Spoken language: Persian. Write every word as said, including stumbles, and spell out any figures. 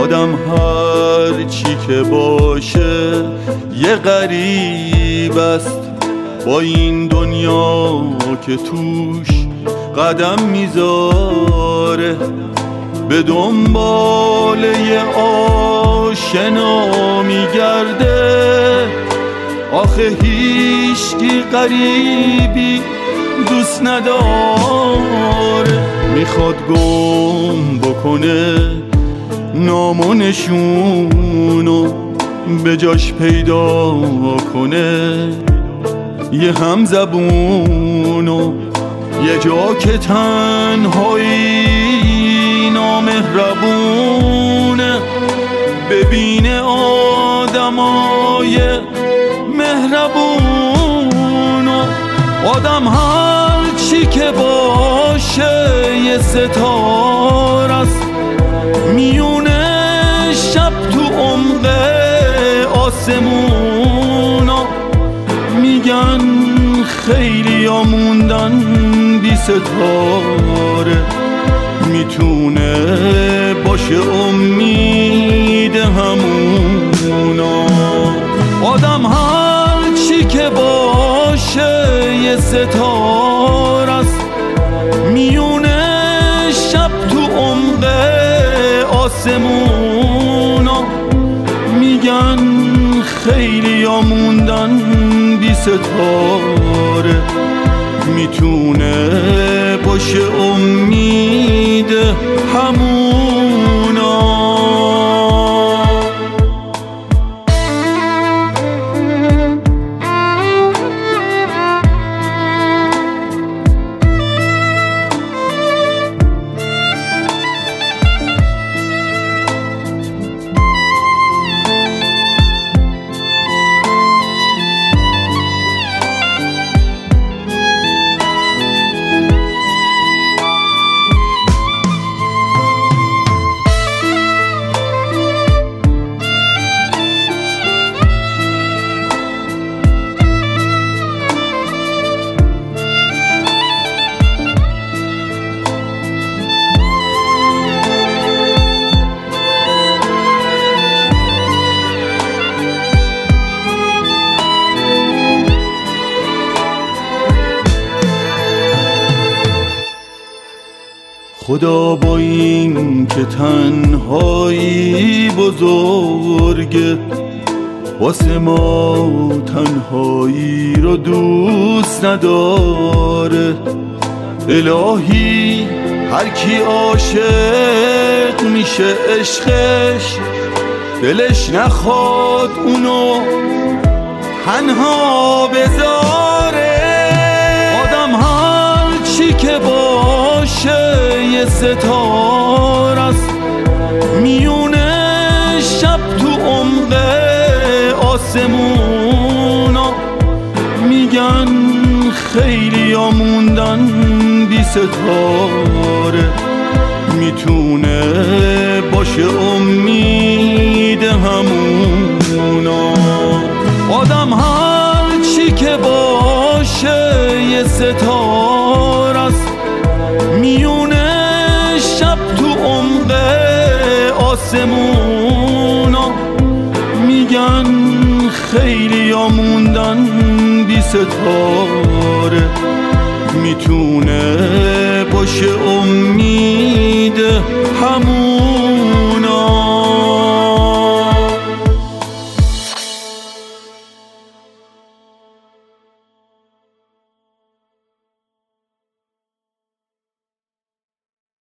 آدم هر چی که باشه یه غریب است با این دنیا که توش قدم میذاره، به دنبال یه آشنا میگرده. آخه هیچکی غریبی دوست نداره، میخواد گم بکنه نام و نشونو به جاش پیدا کنه، یه هم زبونو، یه جا که تنهایی نامهربونه، ببینه آدمای مهربونو. آدم هر چی که باشه یه ستاره است، میونه شب تو عمق آسمونا. میگن خیلی ها موندن بی ستاره، میتونه باشه امید همونا. آدم هر چی که باشه یه ستاره است، میونه شب تو عمق آسمونا. میگن خیلی ها موندن بی ستاره، میتونه باشه امید همونا. خدا با این که تنهایی بزرگه، واسه ما تنهایی رو دوست نداره. الهی هر کی عاشق میشه عشقش، دلش نخواد اونو تنها بذاره. آدم هر چی که باشه یه ستاره است، میونه شب تو عمق آسمونا. میگن خیلی ها موندن بی ستاره، میتونه باشه امید همونا. آدم هر چی که باشه یه ستاره است، میونه شب تو عمق آسمونا. میگن خیلی ها موندن بی ستاره، میتونه باشه امید